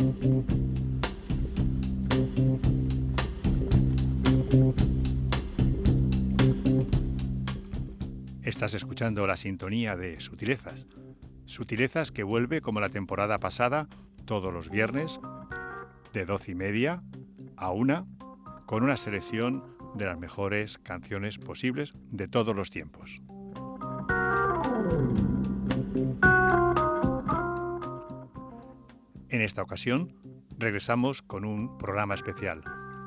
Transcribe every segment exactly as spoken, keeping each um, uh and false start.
Estás escuchando la sintonía de Sutilezas. Sutilezas que vuelve como la temporada pasada, todos los viernes, de doce y media a una, con una selección de las mejores canciones posibles de todos los tiempos. En esta ocasión, regresamos con un programa especial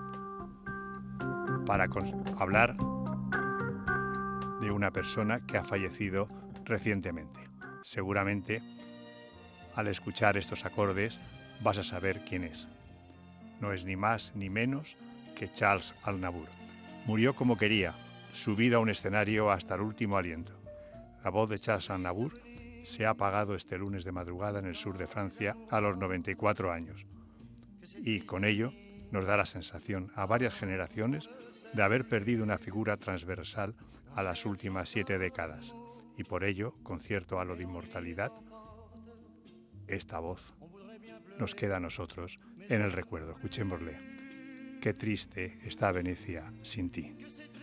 para hablar de una persona que ha fallecido recientemente. Seguramente, al escuchar estos acordes, vas a saber quién es. No es ni más ni menos que Charles Aznavour. Murió como quería, subido a un escenario hasta el último aliento. La voz de Charles Aznavour se ha apagado este lunes de madrugada en el sur de Francia a los noventa y cuatro años. Y con ello nos da la sensación a varias generaciones de haber perdido una figura transversal a las últimas siete décadas. Y por ello, con cierto halo de inmortalidad, esta voz nos queda a nosotros en el recuerdo. Escuchémosle. Qué triste está Venecia sin ti.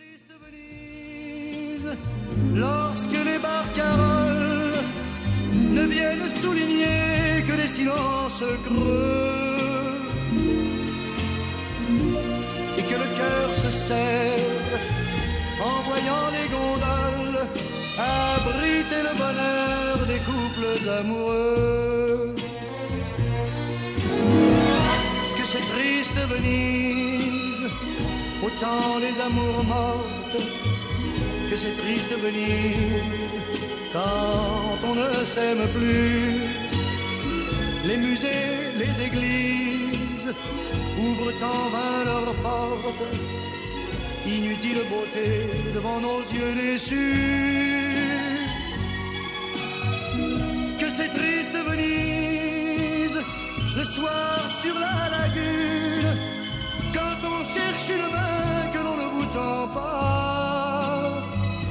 Lorsque les barcaroles ne viennent souligner que des silences creux et que le cœur se serre en voyant les gondoles abriter le bonheur des couples amoureux. Que c'est triste Venise, autant les amours mortes. Que c'est triste Venise, quand on ne s'aime plus. Les musées, les églises ouvrent en vain leurs portes. Inutile beauté devant nos yeux déçus. Que c'est triste Venise, le soir sur la lagune, quand on cherche une main que l'on ne vous tend pas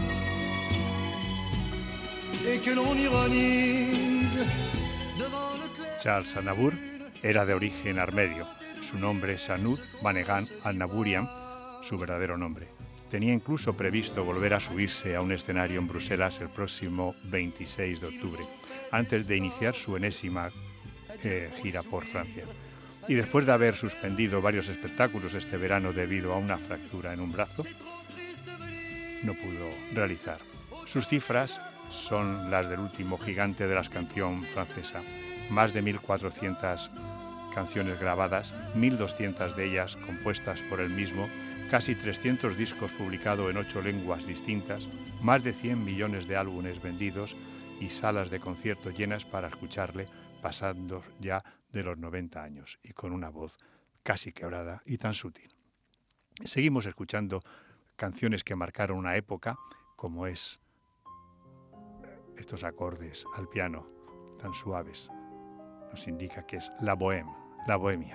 et que l'on ironise devant le clair. Charles Aznavour era de origen armenio. Su nombre es Anud Vanegan Aznavourian, su verdadero nombre. Tenía incluso previsto volver a subirse a un escenario en Bruselas el próximo veintiséis de octubre, antes de iniciar su enésima eh, gira por Francia. Y después de haber suspendido varios espectáculos este verano debido a una fractura en un brazo, no pudo realizar. Sus cifras son las del último gigante de la canción francesa. Más de mil cuatrocientas canciones grabadas, mil doscientas de ellas compuestas por él mismo, casi trescientos discos publicados en ocho lenguas distintas, más de cien millones de álbumes vendidos y salas de concierto llenas para escucharle pasando ya de los noventa años y con una voz casi quebrada y tan sutil. Seguimos escuchando canciones que marcaron una época, como es estos acordes al piano tan suaves. Nos indica que es la bohème, la bohemia.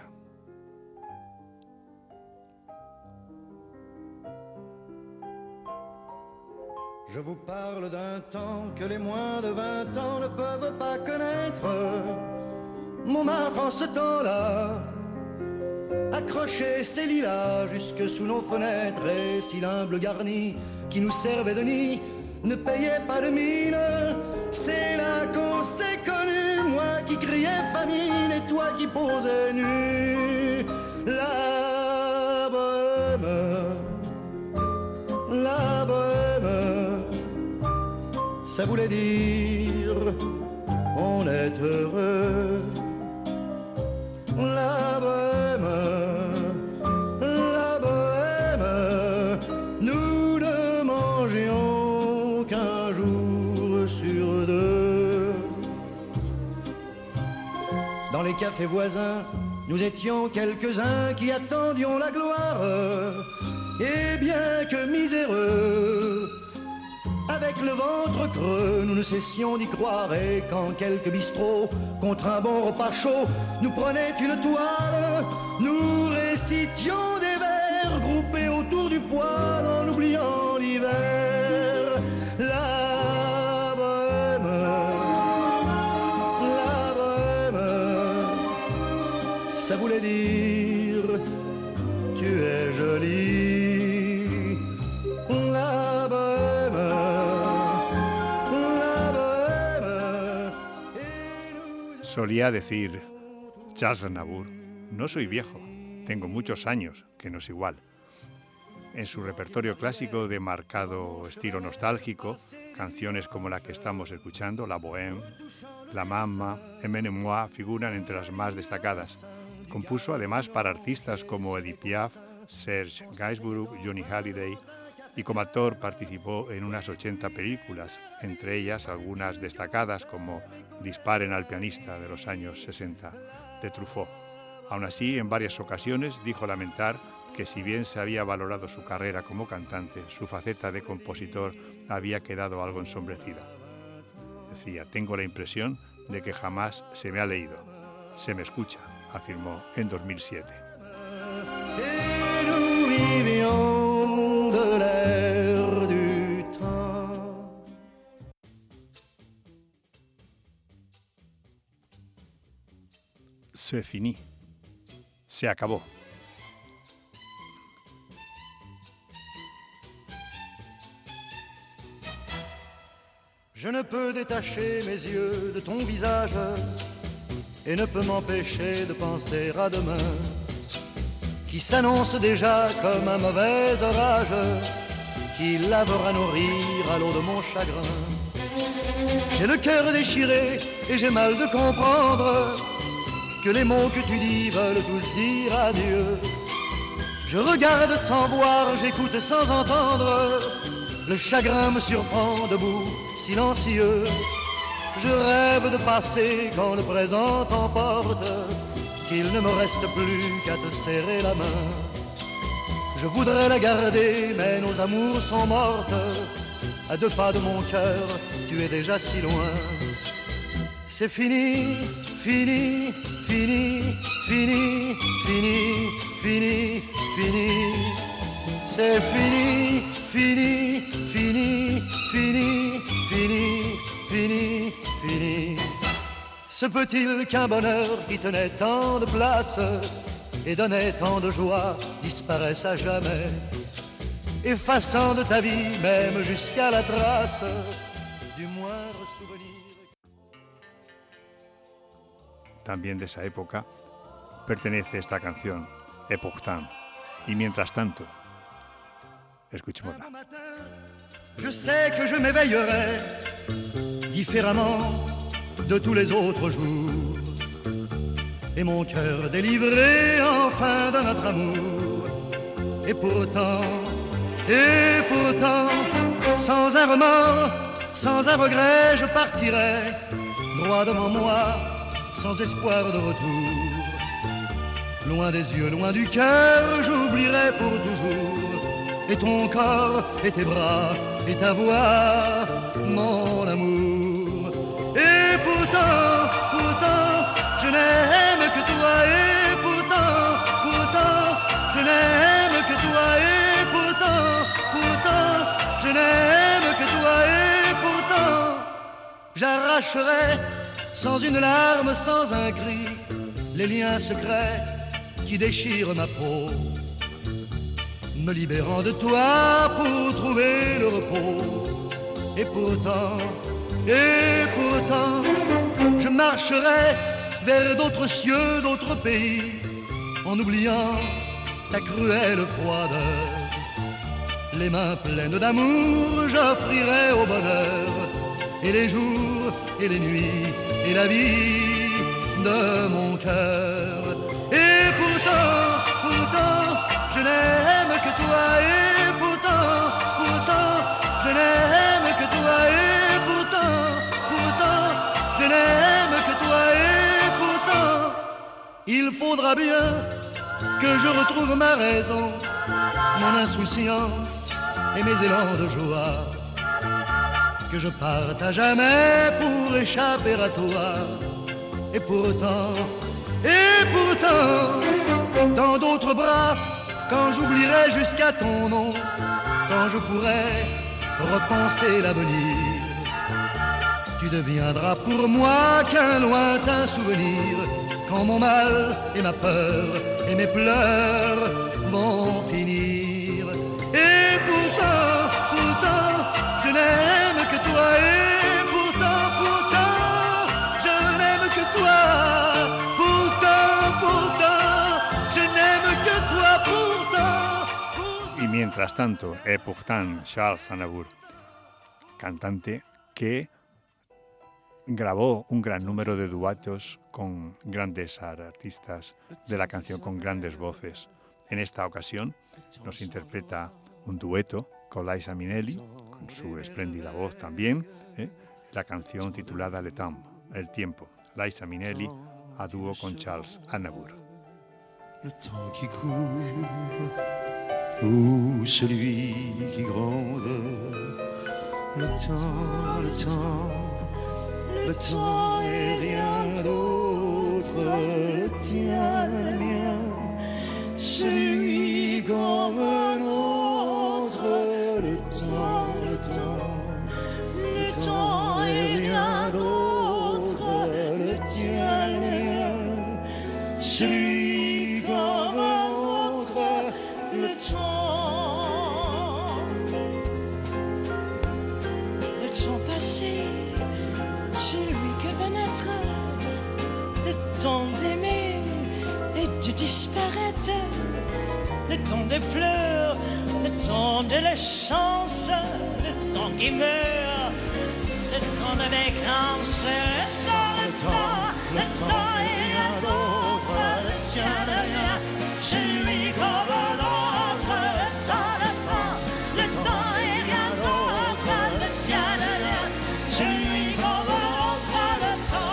Je vous parle d'un temps que les moins de vingt ans ne peuvent pas connaître. Montmartre en ce temps-là accrochait ses lilas jusque sous nos fenêtres, et si l'humble garni qui nous servait de nid ne payait pas de mine, c'est là qu'on s'est connus, moi qui criais famine et toi qui posais nu. La bohème, la bohème, ça voulait dire on est heureux. La bohème, la bohème, nous ne mangions qu'un jour sur deux. Dans les cafés voisins, nous étions quelques-uns qui attendions la gloire. Et bien que miséreux, avec le ventre creux, nous ne cessions d'y croire. Et quand quelques bistrots, contre un bon repas chaud, nous prenaient une toile, nous récitions des vers groupés autour du poêle en oubliant l'hiver. La bohème, la bohème, ça voulait dire tu es jolie. La bohème, la bohème. Solía decir Charles Aznavour: no soy viejo, tengo muchos años, que no es igual. En su repertorio clásico de marcado estilo nostálgico, canciones como la que estamos escuchando, La Bohème, La Mama, Emmène-moi, figuran entre las más destacadas. Compuso además para artistas como Edith Piaf, Serge Gainsbourg, Johnny Hallyday, y como actor participó en unas ochenta películas, entre ellas algunas destacadas como Disparen al pianista de los años sesenta de Truffaut. Aún así, en varias ocasiones dijo lamentar que si bien se había valorado su carrera como cantante, su faceta de compositor había quedado algo ensombrecida. Decía: tengo la impresión de que jamás se me ha leído, se me escucha, afirmó en dos mil siete. C'est fini. Se acabó. Je ne peux détacher mes yeux de ton visage et ne peux m'empêcher de penser à demain qui s'annonce déjà comme un mauvais orage qui lavera nos rires à l'eau de mon chagrin. J'ai le cœur déchiré et j'ai mal de comprendre que les mots que tu dis veulent tous dire adieu. Je regarde sans voir, j'écoute sans entendre. Le chagrin me surprend debout, silencieux. Je rêve de passer quand le présent t'emporte, qu'il ne me reste plus qu'à te serrer la main. Je voudrais la garder, mais nos amours sont mortes. À deux pas de mon cœur, tu es déjà si loin. C'est fini, fini, fini, fini, fini, fini, fini. C'est fini, fini, fini, fini, fini, fini, fini. Se peut-il qu'un bonheur qui tenait tant de place et donnait tant de joie disparaisse à jamais, effaçant de ta vie même jusqu'à la trace du moindre souvenir? También de esa época pertenece esta canción, Et pourtant, y mientras tanto. Escuchémosla. Je sais que je m'éveillerai différemment de tous les autres jours, et mon cœur délivré enfin de notre amour. Et pourtant, et pourtant, sans un remords, sans un regret, je partirai droit devant moi, sans espoir de retour. Loin des yeux, loin du cœur, j'oublierai pour toujours. Et ton corps, et tes bras, et ta voix, mon amour. Et pourtant, pourtant, je n'aime que toi. Et pourtant, pourtant, je n'aime que toi. Et pourtant, pourtant, je n'aime que toi. Et pourtant, j'arracherai sans une larme, sans un cri, les liens secrets qui déchirent ma peau, me libérant de toi pour trouver le repos. Et pourtant, et pourtant, je marcherai vers d'autres cieux, d'autres pays, en oubliant ta cruelle froideur. Les mains pleines d'amour, j'offrirai au bonheur, et les jours, et les nuits, et la vie de mon cœur. Et pourtant, pourtant, je n'aime que toi. Et pourtant, pourtant, je n'aime que toi. Et pourtant, pourtant, je n'aime que toi. Et pourtant, il faudra bien que je retrouve ma raison, mon insouciance et mes élans de joie, que je parte à jamais pour échapper à toi. Et pourtant, et pourtant, dans d'autres bras, quand j'oublierai jusqu'à ton nom, quand je pourrai repenser l'avenir, tu deviendras pour moi qu'un lointain souvenir, quand mon mal et ma peur et mes pleurs vont finir. Et pourtant, pourtant, je n'aime que toi. Et pourtant, pourtant, je n'aime que toi. Pourtant, pourtant, je n'aime que toi. Pourtant, pourtant. Y mientras tanto, et pourtant, Charles Aznavour, cantante que grabó un gran número de duetos con grandes artistas de la canción, con grandes voces. En esta ocasión nos interpreta un dueto con Liza Minnelli, con su espléndida voz también, ¿eh? la canción titulada Le Temps, El Tiempo. Liza Minnelli a dúo con Charles Aznavour. Le temps qui court, ou celui qui gronde, le temps, le temps, le temps est rien d'autre, le tien, le mien, celui comme un autre, le temps, le temps, le temps est rien d'autre, le tien, le mien, celui comme un autre, le temps, le temps passé, celui que va naître, le temps d'aimer et de disparaître, le temps des pleurs, le temps de la chance, le temps qui meurt, le temps de vacances, le temps, le temps, le temps et rien d'autre, le tien, le mien, celui comme un autre, le temps, le temps, le temps et rien d'autre, le tien, le mien, celui comme un autre, le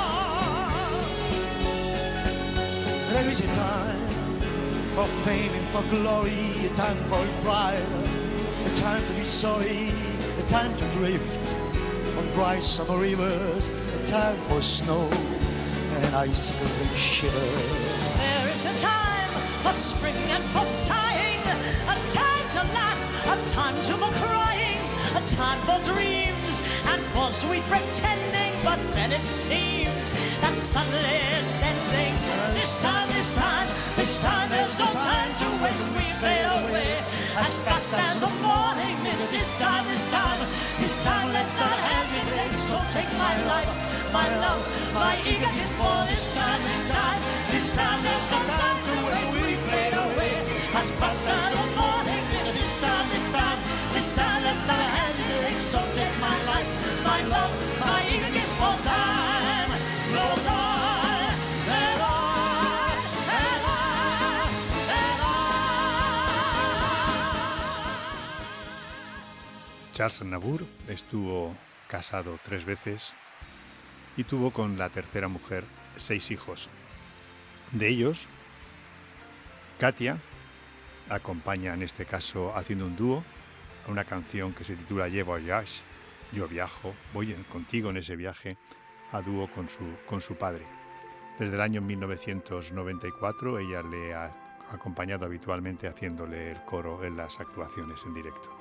temps. There is a time for fame and for glory, a time for pride, a time to be sorry, a time to drift on bright summer rivers, a time for snow and icicles and shivers. There is a time for spring and for sighing, a time to laugh, a time to for crying, a time for dreams and for sweet pretending, but then it seems that suddenly it's ending. This time, this time, this time there's no time to waste, we fade away as fast as the morning mist. This time, this time, this time let's not hesitate, so take my life, my love, my eager kiss for this time, this time, this time there's no time to waste, we fade away as fast as the morning mist. This time, this time, this time let's not hesitate, so take my life, my love, my eager kiss for time flows on. Charles Aznavour estuvo casado tres veces y tuvo con la tercera mujer seis hijos. De ellos, Katia acompaña en este caso haciendo un dúo a una canción que se titula Je voyage, yo viajo, voy contigo en ese viaje, a dúo con su, con su padre. Desde el año mil novecientos noventa y cuatro ella le ha acompañado habitualmente haciéndole el coro en las actuaciones en directo.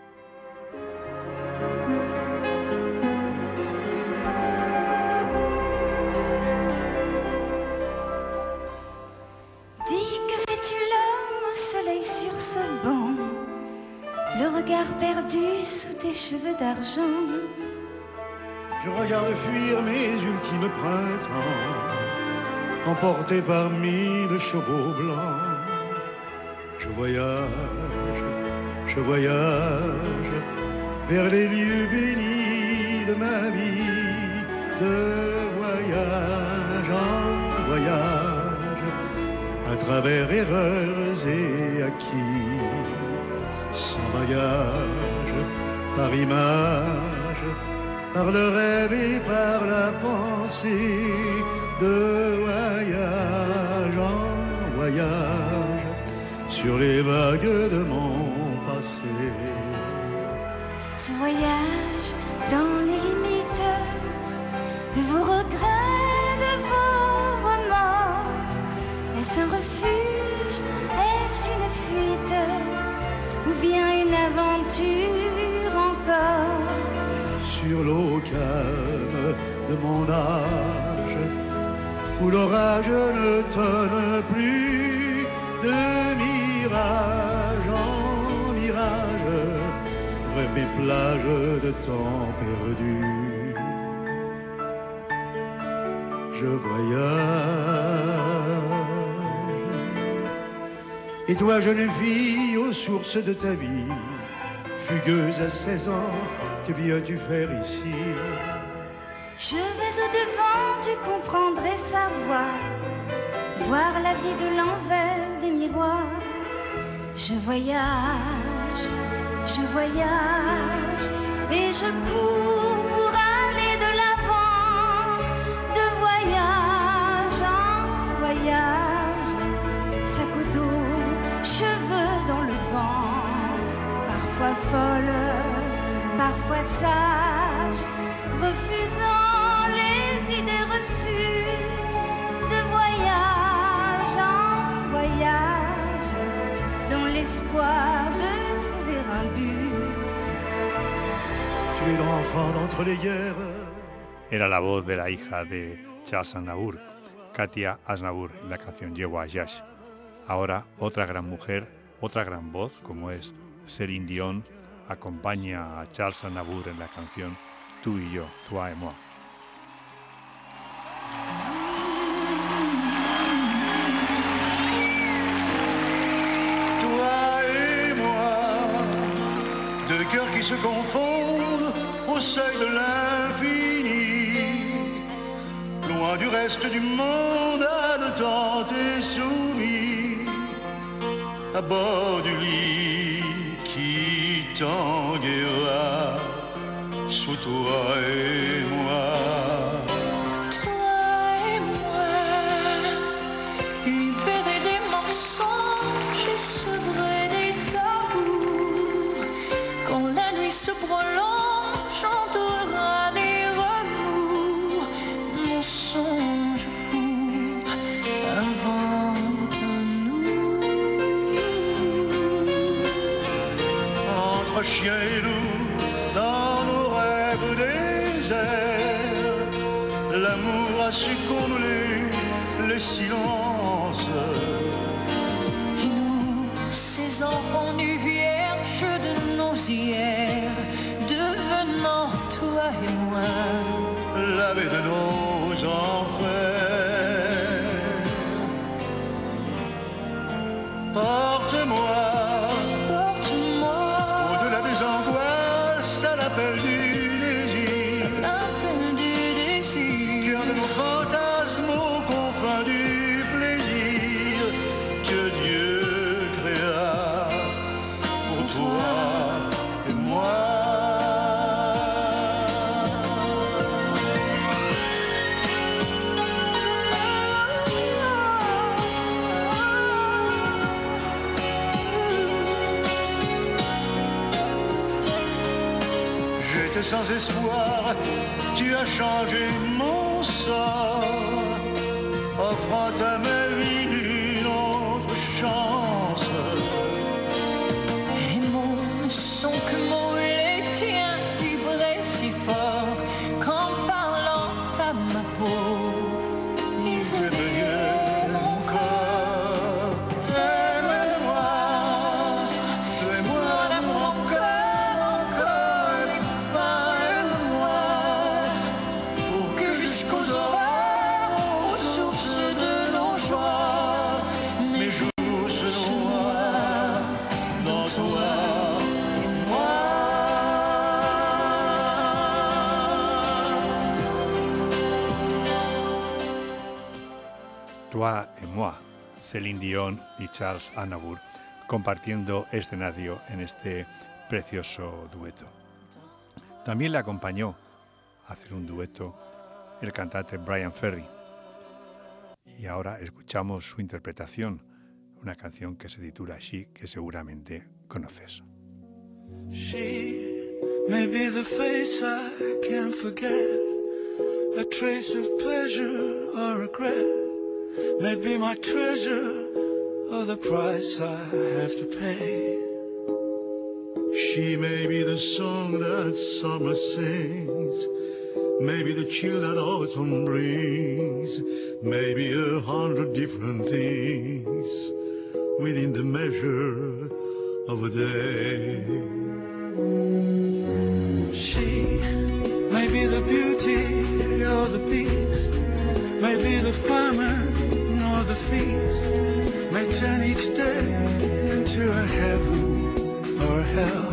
Le regard perdu sous tes cheveux d'argent. Je regarde fuir mes ultimes printemps, emporté par mille chevaux blancs. Je voyage, je voyage vers les lieux bénis de ma vie, de voyage en voyage, à travers erreurs et acquis. Sans bagage, par image, par le rêve et par la pensée, de voyage en voyage, sur les vagues de mon passé. Ce voyage dans les limites de vos regrets, de vos remords, est-ce un refuge, est-ce une fuite, ou bien une aventure encore? Sur l'eau calme je ne donne plus de mirage en mirage vers mes plages de temps perdu. Je voyage. Et toi, jeune fille, aux sources de ta vie, fugueuse à seize ans, que viens-tu faire ici? Je vais au-devant du comprendre et savoir, voir la vie de l'envers des miroirs. Je voyage, je voyage, et je cours pour aller de l'avant, de voyage en voyage, sac au dos, cheveux dans le vent, parfois folle, parfois sage, refusant les idées reçues, de voyage en voyage, dans l'espoir de trouver un but. Tu es l'enfant d'entre les guerres. Era la voz de la hija de Charles Aznavour, Katia Aznavour, en la canción Je Voyage. Ahora otra gran mujer, otra gran voz, como es Céline Dion, acompaña a Charles Aznavour en la canción Tú y yo, Toi et moi. Toi et moi, deux cœurs qui se confondent au seuil de l'infini, loin du reste du monde, haletants et soumis, à bord du lit qui tanguera sous toi et moi. Toi et moi, libérés des mensonges et sevrés des tabous, quand la nuit se prolonge, chantera les remous, mon songe fou invente-nous. Entre chien et loup, dans nos rêves déserts, l'amour a su combler les silences. Et nous, ces enfants nus vierges de nos hier, devenant toi et moi, Lavé de nos enfers. Porte-moi porte-moi au-delà des angoisses à l'appel du désir, l'appel du désir, cœur de nos fantasmes aux confins du plaisir que Dieu créa pour toi et moi. J'étais sans espoir, tu as changé mon sort, offrant à ma vie une autre chance. les mots ne sont que mots, les tiens vibraient si fort qu'en parlant à ma peau, ils éveillèrent mon corps. Aime-moi, fais-moi l'amour encore, encore, et parle-moi, pour que jusqu'aux horreurs, aux sources de nos joies, mes jours se noient dans toi et moi. Toi et moi, Céline Dion y Charles Aznavour compartiendo escenario en este precioso dueto. También le acompañó a hacer un dueto el cantante Brian Ferry. Y ahora escuchamos su interpretación, una canción que se titula She, que seguramente conoces. She may be the face I can't forget, a trace of pleasure or regret, may be my treasure or the price I have to pay. She may be the song that summer sings, maybe the chill that autumn brings, maybe a hundred different things within the measure of a day. She may be the beauty or the beast, may be the famine or the feast, may turn each day into a heaven or hell.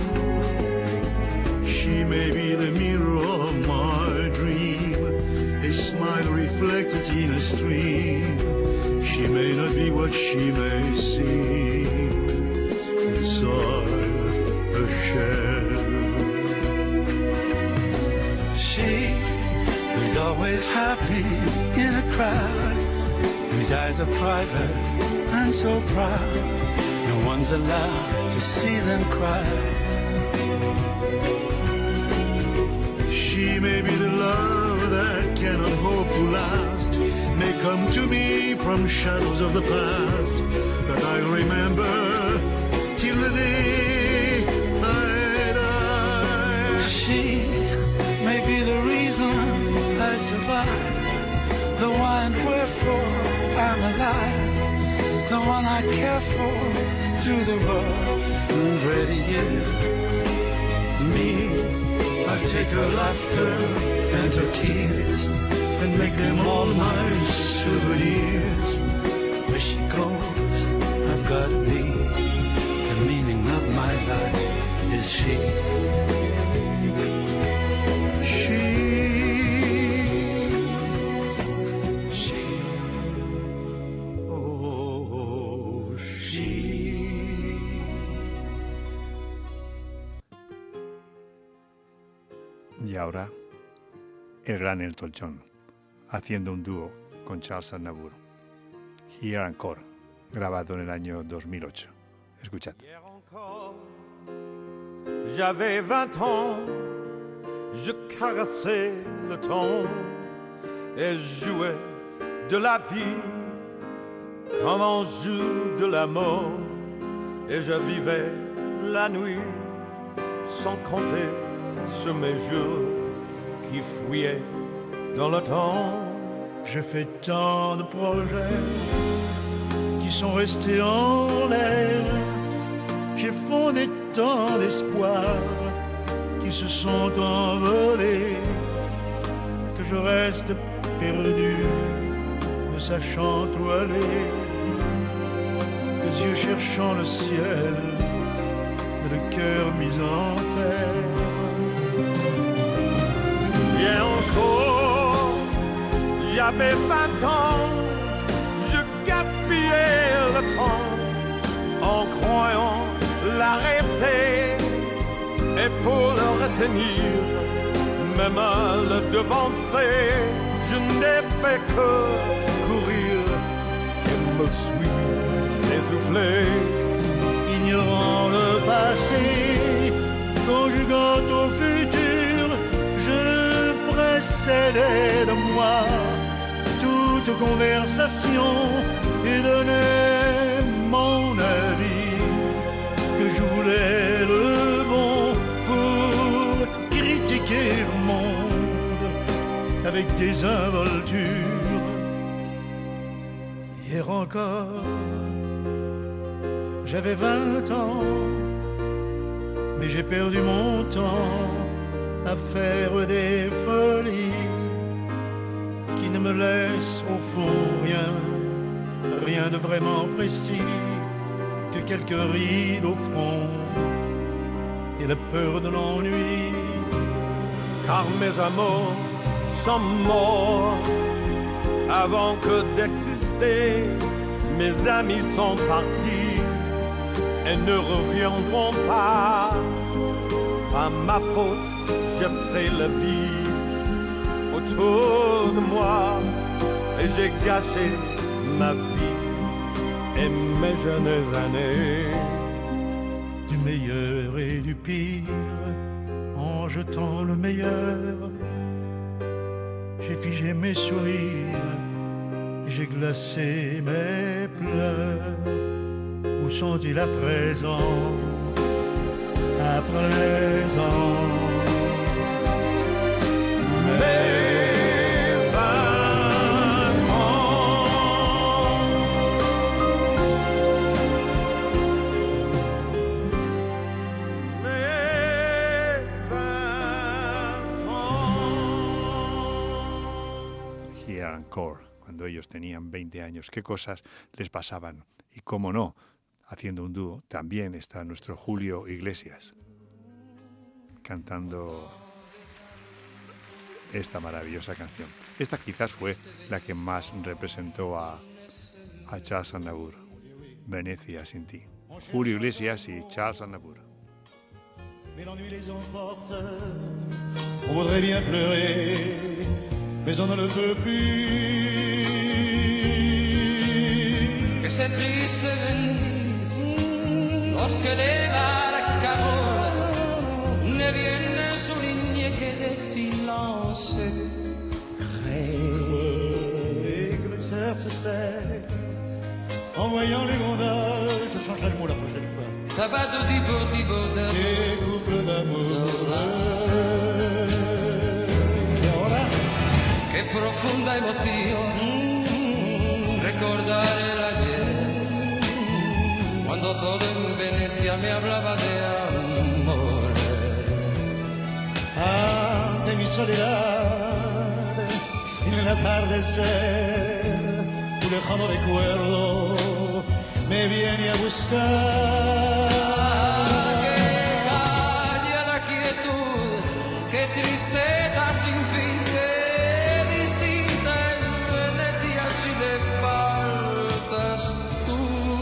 She may be the mirror of my dream, a smile reflected in a stream. She may not be what she may seem inside a shell. She who's always happy in a crowd, whose eyes are private and so proud, no one's allowed to see them cry. She may be the love that cannot hope to last, may come to me from shadows of the past that I'll remember till the day I die. She may be the reason I survive, the why and wherefore I'm alive, the one I care for through the rough and ready years. Me, I take her laughter and her tears and make them all my souvenirs. Where she goes, I've got to be. The meaning of my life is she. She, she, oh, she. Y ahora, el gran Elton John, haciendo un dúo con Charles Aznavour. Here Encore, grabado en el año dos mil ocho. Escuchad. Hier encore, j'avais vingt ans, je caressais le temps et jouais de la vie comme on joue de la mort, et je vivais la nuit sans compter sur mes jours qui fuyaient dans le temps. J'ai fait tant de projets qui sont restés en l'air. J'ai fondé tant d'espoirs qui se sont envolés, que je reste perdu, ne sachant où aller, les yeux cherchant le ciel, mais le cœur mis en terre. Bien encore, j'avais vingt ans, je gaspillais le temps en croyant l'arrêter, et pour le retenir, même à le devancer, je n'ai fait que courir et me suis essoufflé. Ignorant le passé, conjuguant au futur, je précédais de moi toute conversation et donnais mon avis, que je voulais le bon pour critiquer le monde avec des involtures. Hier encore, j'avais vingt ans, mais j'ai perdu mon temps à faire des folies qui ne me laissent au fond rien, rien de vraiment précis, que quelques rides au front et la peur de l'ennui. Car mes amours sont morts avant que d'exister, mes amis sont partis et ne reviendront pas. Par ma faute, j'ai fait la vie autour de moi et j'ai gâché ma vie et mes jeunes années. Du meilleur et du pire, en jetant le meilleur, j'ai figé mes sourires, j'ai glacé mes pleurs. Où sont-ils à présent? À présent, Mes vingt ans. Mes vingt ans. Here Encore, cuando ellos tenían veinte años, qué cosas les pasaban. Y cómo no, haciendo un dúo, también está nuestro Julio Iglesias, cantando esta maravillosa canción. Esta quizás fue la que más representó a, a Charles Aznavour, Venecia sin ti. Julio Iglesias y Charles Aznavour. Mais l'ennui les emporte, on voudrait bien pleurer, mais on ne le peut plus. Que c'est triste Venise, lorsque les barcaroles ne viennent souligner que des silences creux. Et que le cerf se serre, en voyant les gondoles, je changerai le mot la prochaine fois. Tabado di bo di bo da Des couples d'amour. Et ahora, Qué profunda emoción recordar el ayer, cuando todo en Venecia me hablaba de amor. ante mi soledad, en el atardecer, tu lejano recuerdo me viene a buscar. Que calla la quietud, qué tristeza sin fin, qué distinta es Venecia si le faltas tú.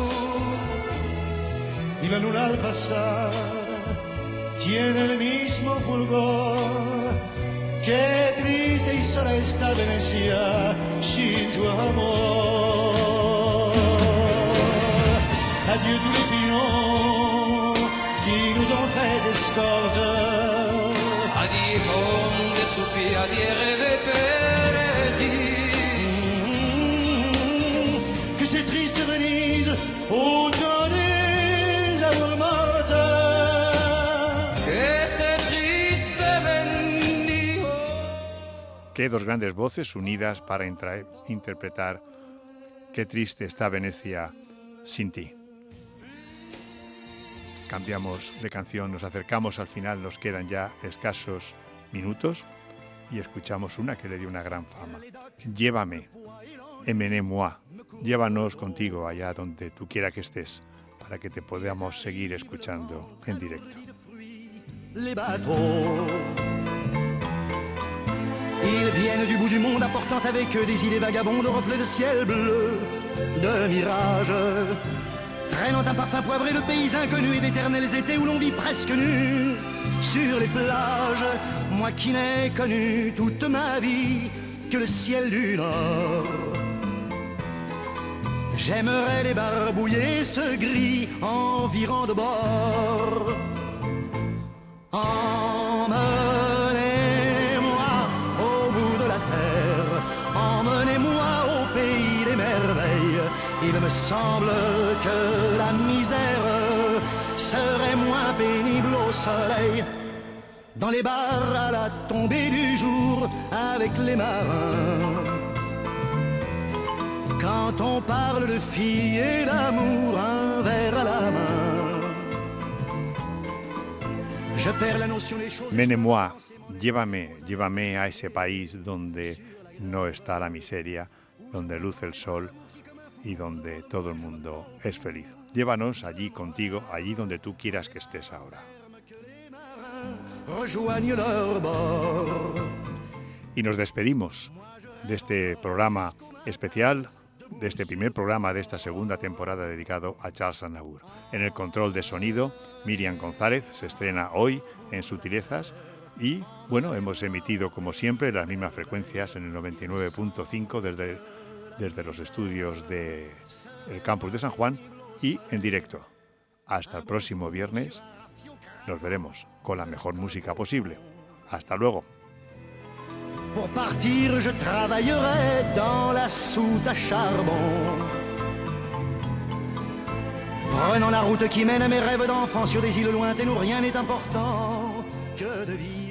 Y la luna al pasar tiene el mismo fulgor. Qué triste y sola está Venecia sin tu amor. Adieu tous les pions qui nous ont fait escorte. Adieu monde soupi, adieu rêve perdu. Mm, Que c'est triste Venise au temps des amours mortes. Que c'est triste Venise. Qué dos grandes voces unidas para intra- interpretar Qué triste está Venecia sin ti. Cambiamos de canción, nos acercamos al final, nos quedan ya escasos minutos y escuchamos una que le dio una gran fama. Llévame, emmenez-moi, llévanos contigo allá donde tú quiera que estés, para que te podamos seguir escuchando en directo. Les bateaux, ils viennent du bout du monde apportant avec eux des idées vagabondes, reflets de ciel bleu, de mirages, traînant un parfum poivré de pays inconnus et d'éternels étés où l'on vit presque nu sur les plages. Moi qui n'ai connu toute ma vie que le ciel du Nord, j'aimerais les barbouiller ce gris environ de bord. Emmenez-moi au bout de la terre, emmenez-moi au pays des merveilles. Il me semble que la misère serait moins pénible au soleil. Dans les bars à la tombée du jour avec les marins. Quand on parle de filles et d'amour, un verre à la main. Je perds la notion des choses. Emmenez-moi, llévame, llévame a ese país donde no está la miseria, donde luce el sol y donde todo el mundo es feliz. Llévanos allí contigo, allí donde tú quieras que estés ahora. Rejoignent leur bord. Y nos despedimos de este programa especial, de este primer programa de esta segunda temporada dedicado a Charles Aznavour. En el control de sonido, Miriam González, se estrena hoy en Sutilezas y, bueno, hemos emitido como siempre las mismas frecuencias en el noventa y nueve punto cinco desde, desde los estudios del campus de San Juan y en directo. Hasta el próximo viernes, nos veremos con la mejor música posible. Hasta luego. Pour partir, je travaillerai dans la soute à charbon. Prenant la route qui mène à mes rêves d'enfant sur des îles lointaines où rien n'est important que de vivre.